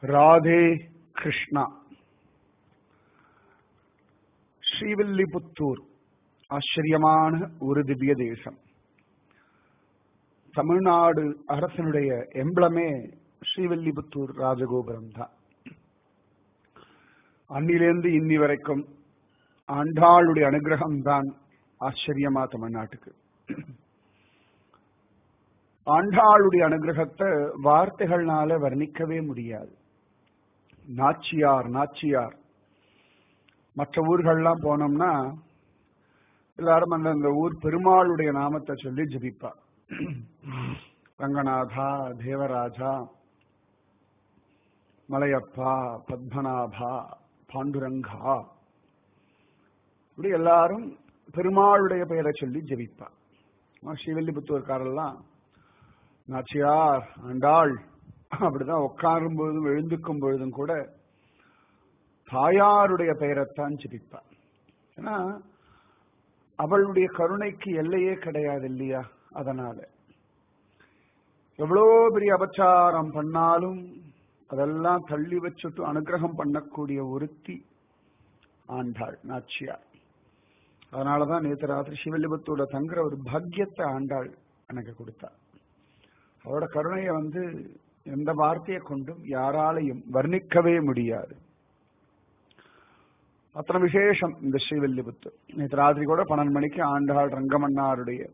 ராதே கிருஷ்ணா. ஸ்ரீவில்லிபுத்தூர் ஆச்சரியமான ஒரு திவ்ய தேசம். தமிழ்நாடு அரசனுடைய எம்பளமே ஸ்ரீவில்லிபுத்தூர் ராஜகோபுரம் தான். அன்னிலிருந்து இன்னி வரைக்கும் ஆண்டாளுடைய அனுகிரகம் தான் ஆச்சரியமா தமிழ்நாட்டுக்கு. ஆண்டாளுடைய அனுகிரகத்தை வார்த்தைகள்னால வர்ணிக்கவே முடியாது. நாச்சியார் நாச்சியார். மற்ற ஊர்கள்லாம் போனோம்னா எல்லாரும் அந்த ஊர் பெருமாளுடைய நாமத்தை சொல்லி ஜபிப்பா. ரங்கநாதா, தேவராஜா, மலையப்பா, பத்மநாபா, பாண்டுரங்கா, இப்படி எல்லாரும் பெருமாளுடைய பெயரை சொல்லி ஜபிப்பா. ஸ்ரீவில்லிபுத்தூர்காரெல்லாம் நாச்சியார், ஆண்டாள் அப்படிதான் உட்காரும் பொழுதும் எழுந்துக்கும் பொழுதும் கூட தாயாருடைய பெயரைத்தான் ஜபிப்பார். ஏன்னா அவளுடைய கருணைக்கு எல்லையே கிடையாது இல்லையா? அதனால எவ்வளோ பெரிய அபச்சாரம் பண்ணாலும் அதெல்லாம் தள்ளி வச்சுட்டு அனுகிரகம் பண்ணக்கூடிய ஒருத்தி ஆண்டாள், நாச்சியார். அதனாலதான் நேற்று ராத்திரி ஸ்ரீவில்லிபுத்தூர்ல தங்குற ஒரு பாக்கியத்தை ஆண்டாள் எனக்கு கொடுத்தார். அவரோட கருணையை எந்த வார்த்தையை கொண்டும் யாராலையும் வர்ணிக்கவே முடியாது. அத்தனை விசேஷம் இந்த ஸ்ரீவில்லிபுத்தூர். நேற்று ராத்திரி கூட 12 மணிக்கு ஆண்டாள் ரங்கமன்னாருடைய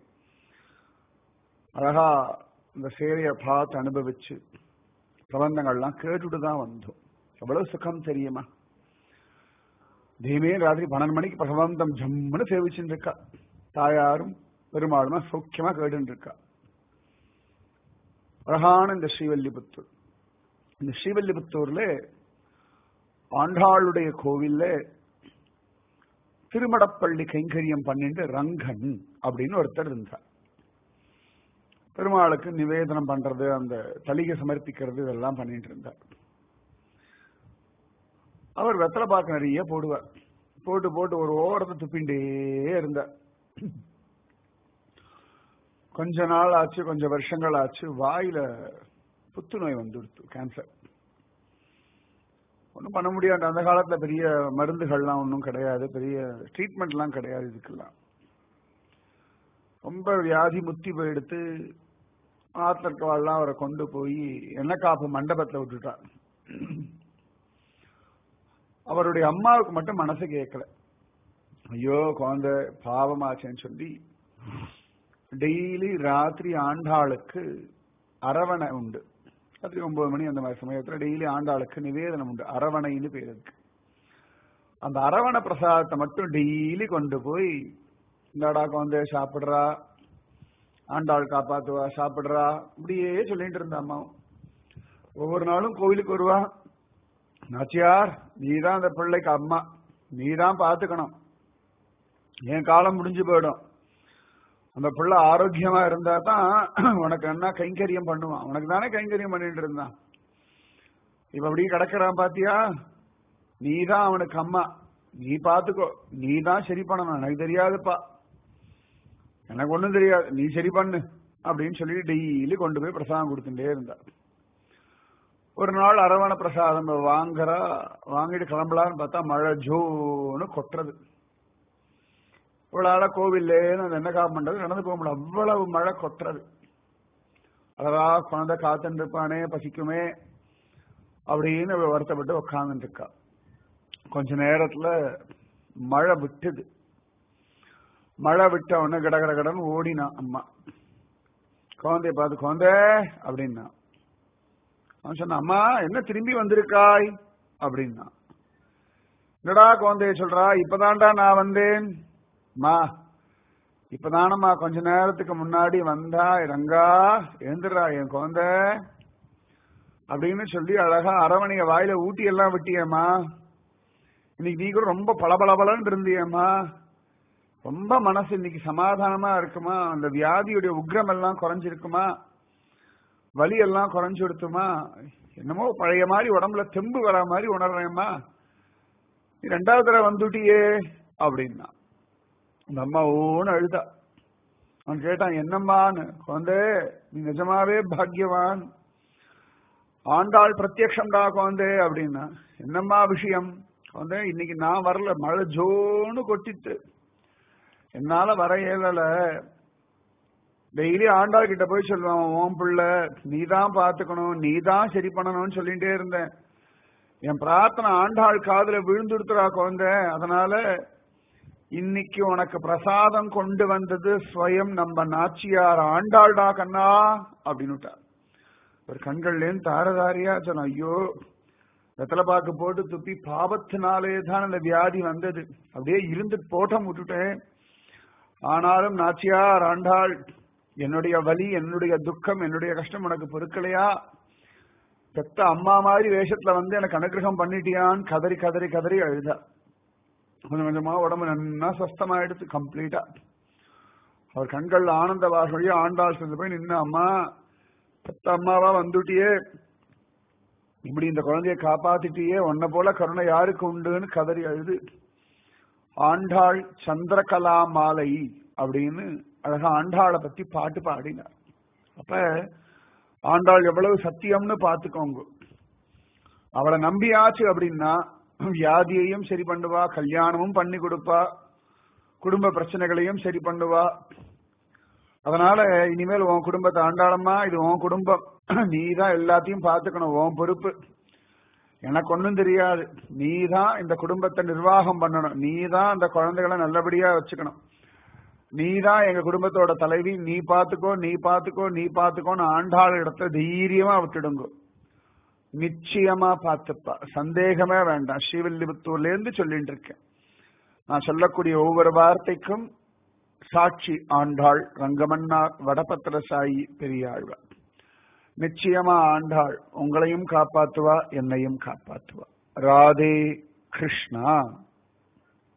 அழகா இந்த சேவையை பார்த்து அனுபவிச்சு பிரபந்தங்கள்லாம் கேட்டுட்டு தான் வந்தோம். எவ்வளவு சுகம் தெரியுமா? தீமே ராத்திரி 12 மணிக்கு பிரபந்தம் ஜம்முன்னு சேவிச்சுட்டு இருக்கா. தாயாரும் பெருமாளுமா சௌக்கியமா கேட்டு இருக்கா. அழகான இந்த ஸ்ரீவில்லிபுத்தூர். இந்த ஸ்ரீவில்லிபுத்தூர்ல ஆண்டாளுடைய கோவில்ல திருமடப்பள்ளி கைங்கரியம் பண்ணிட்டு ரங்கன் அப்படின்னு ஒருத்தர் இருந்தார். பெருமாளுக்கு நிவேதனம் பண்றது, அந்த தலிகை சமர்ப்பிக்கிறது, இதெல்லாம் பண்ணிட்டு இருந்தார். அவர் வெத்தலை பாக்கு நிறைய போடுவார். போட்டு போட்டு ஒரு ஓரத்தை துப்பிண்டே இருந்தார். கொஞ்ச நாள் ஆச்சு, கொஞ்சம் வருஷங்கள் ஆச்சு, வாயில புத்துநோய் வந்துடுத்து, கேன்சர். ஒன்றும் பண்ண முடியாது. அந்த காலத்துல பெரிய மருந்துகள்லாம் ஒன்றும் கிடையாது, பெரிய ட்ரீட்மெண்ட்லாம் கிடையாது. இதுக்கெல்லாம் ரொம்ப வியாதி முத்தி போயிடுத்து. ஆத்திரக்காவெல்லாம் அவரை கொண்டு போய் எண்ணெய் காப்பு மண்டபத்தில் விட்டுட்டார். அவருடைய அம்மாவுக்கு மட்டும் மனசு கேட்கல. ஐயோ குழந்தை பாவமாச்சேன்னு சொல்லி டெய்லி ராத்திரி ஆண்டாளுக்கு அரவணை உண்டு. ராத்திரி 9 மணி அந்த மாதிரி சமயத்துல டெய்லி ஆண்டாளுக்கு நிவேதனம் உண்டு. அரவணைன்னு பேர் இருக்கு. அந்த அரவணை பிரசாதத்தை மட்டும் டெய்லி கொண்டு போய் இந்தாடா குழந்தை சாப்பிடுறா, ஆண்டாள் காப்பாத்துவா, சாப்பிடுறா, இப்படியே சொல்லிட்டு இருந்த அம்மாவும். ஒவ்வொரு நாளும் கோவிலுக்கு வருவா. நாச்சியார், நீதான் அந்த பிள்ளைக்கு அம்மா, நீதான் பாத்துக்கணும், என் காலம் முடிஞ்சு போயிடும். அந்த பிள்ளை ஆரோக்கியமா இருந்தா தான் உனக்கு என்ன கைங்கரியம் பண்ணுவான். உனக்கு தானே கைங்கரியம் பண்ணிட்டு இருந்தான். இப்ப அப்படியே கிடக்கிறான் பாத்தியா? நீதான் அவனுக்கு அம்மா, நீ பாத்துக்கோ, நீ தான் சரி பண்ணணும். எனக்கு தெரியாதுப்பா, எனக்கு ஒண்ணும் தெரியாது, நீ சரி பண்ணு அப்படின்னு சொல்லி டெய்லி கொண்டு போய் பிரசாதம் கொடுத்துட்டே இருந்தா. ஒரு நாள் அரவண பிரசாதம் வாங்கிட்டு கிளம்பலான்னு பார்த்தா மழை ஜோன்னு கொட்டுறது. இவ்வளவு கோவில்லேன்னு அந்த என்ன காப்பு பண்றது, நடந்து போக முடியல, அவ்வளவு மழை கொட்டுறது. அழகா குழந்தை காத்துட்டு இருப்பானே, பசிக்குமே அப்படின்னு வருத்தப்பட்டு உட்காந்துட்டு இருக்கா. கொஞ்ச நேரத்துல மழை விட்டுது. மழை விட்ட உடனே கடகடன்னு ஓடினா அம்மா. குழந்தைய பார்த்து குழந்தை அப்படின்னா. அவன் சொன்ன, அம்மா என்ன திரும்பி வந்திருக்காய் அப்படின்னா. என்னடா குழந்தைய சொல்றா? இப்பதான்டா நான் வந்தேன். மா இப்பதானம்மா கொஞ்ச நேரத்துக்கு முன்னாடி வந்தா. ரங்கா எழுந்துடுறா என் குழந்தை அப்படின்னு சொல்லி அழகா அரவணைய வாயில ஊட்டி எல்லாம் விட்டியம்மா. இன்னைக்கு நீ கூட ரொம்ப பளபளபலன்னு இருந்தியம்மா. ரொம்ப மனசு இன்னைக்கு சமாதானமா இருக்குமா? அந்த வியாதியுடைய உக்ரம் எல்லாம் குறைஞ்சிருக்குமா? வலி எல்லாம் குறைஞ்சு கொடுத்துமா? என்னமோ பழைய மாதிரி உடம்புல தெம்பு வர மாதிரி உணர்றேம்மா. நீ 2வது தடவை வந்துட்டியே அப்படின்னா. அந்த அம்மா ஓன்னு அழுதா. அவன் கேட்டான், என்னம்மான்னு. குழந்தை, நீ நிஜமாவே பாக்யவான். ஆண்டாள் பிரத்யக்ஷம்டா குழந்தை அப்படின்னா, என்னம்மா விஷயம் குழந்தை? இன்னைக்கு நான் வரல, மழை ஜோன்னு கொட்டித்து, என்னால வர இயலல. டெய்லி ஆண்டாள் கிட்ட போய் சொல்லுவான், ஓம் பிள்ளை நீதான் பாத்துக்கணும், நீதான் சரி பண்ணணும்னு சொல்லிட்டே இருந்தேன். என் பிரார்த்தனை ஆண்டாள் காதுல விழுந்துடுத்துறா குழந்தை. அதனால இன்னைக்கு உனக்கு பிரசாதம் கொண்டு வந்தது ஸ்வயம் நம்ம நாச்சியார் ஆண்டாள்டா கண்ணா அப்படின்னு. ஒரு கண்கள்லேருந்து தாரதாரியா சொன்ன, ஐயோ வெத்தலை பாக்கு போட்டு துப்பி பாவத்தினாலே தான் அந்த வியாதி வந்தது, அப்படியே இருந்து போட்டம் விட்டுட்டேன். ஆனாலும் நாச்சியார் ஆண்டாள், என்னுடைய வலி, என்னுடைய துக்கம், என்னுடைய கஷ்டம் உனக்கு பொறுக்கலையா? பெத்த அம்மா மாதிரி வேஷத்துல வந்து எனக்கு அனுகிரகம் பண்ணிட்டியான்னு கதறி கதறி கதறி அழுதா. கொஞ்சம் கொஞ்சமா உடம்பு நன்னா ஸ்வஸ்தமாயிடுச்சு கம்ப்ளீட்டா. அவர் கண்கள்ல ஆனந்த வாசொலியா ஆண்டாள் சேர்ந்து போய் நின்று, அம்மா பெத்த அம்மாவா வந்துட்டியே, இப்படி இந்த குழந்தைய காப்பாத்திட்டியே, உன்னை போல கருணை யாருக்கு உண்டுன்னு கதறி அழுது ஆண்டாள் சந்திரகலா மாலை அப்படின்னு அழகா ஆண்டாளை பத்தி பாட்டு பாடினார். அப்ப ஆண்டாள் எவ்வளவு சத்தியம்னு பாத்துக்கோங்க. அவளை நம்பியாச்சு அப்படின்னா வியாதியையும் சரி பண்ணுவா, கல்யாணமும் பண்ணி கொடுப்பா, குடும்ப பிரச்சனைகளையும் சரி பண்ணுவா. அதனால இனிமேல் உன் குடும்பத்தை ஆண்டாளம்மா, இது உன் குடும்பம், நீ தான் எல்லாத்தையும் பார்த்துக்கணும், உன் பொறுப்பு. எனக்கு ஒன்றும் தெரியாது, நீ தான் இந்த குடும்பத்தை நிர்வாகம் பண்ணணும், நீ தான் அந்த குழந்தைகளை நல்லபடியா வச்சுக்கணும், நீ தான் எங்க குடும்பத்தோட தலைவி, நீ பாத்துக்கோ நீ பாத்துக்கோ நீ பாத்துக்கோன்னு ஆண்டாள் இடத்துல தைரியமா விட்டுடுங்க. நிச்சயமா பார்த்துப்பா, சந்தேகமே வேண்டாம். ஸ்ரீவில்லிபுத்தூர்ல இருந்து சொல்லிட்டு இருக்கேன். நான் சொல்லக்கூடிய ஒவ்வொரு வார்த்தைக்கும் சாட்சி ஆண்டாள், ரங்கமன்னார், வடபத்திரசாயி பெரியாழ்வார். நிச்சயமா ஆண்டாள் உங்களையும் காப்பாத்துவா, என்னையும் காப்பாத்துவா. ராதே கிருஷ்ணா.